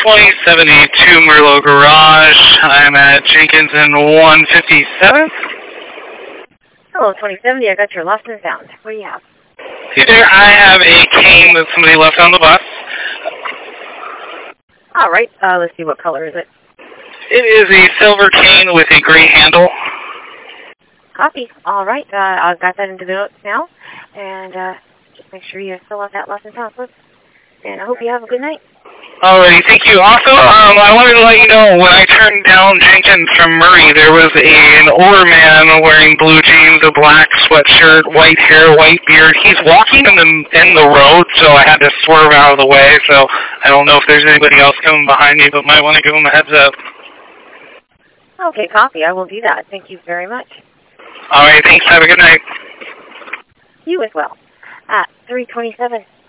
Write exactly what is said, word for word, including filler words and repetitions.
twenty seventy-two Merlot Garage. I'm at Jenkins and one fifty-seventh. Hello, twenty seventy. I got your lost and found. What do you have? Hey there, I have a cane that somebody left on the bus. All right. Uh, let's see. What color is it? It is a silver cane with a gray handle. Copy. All right. Uh, I've got that into the notes now. And uh, just make sure you fill out that lost and found slip. And I hope you have a good night. Alrighty, thank you. Also, um, I wanted to let you know, when I turned down Jenkins from Murray, there was a, an older man wearing blue jeans, a black sweatshirt, white hair, white beard. He's walking in the, in the road, so I had to swerve out of the way. So I don't know if there's anybody else coming behind me, but might want to give him a heads up. Okay, copy. I will do that. Thank you very much. Alright, thanks. Have a good night. You as well. At three twenty-seven.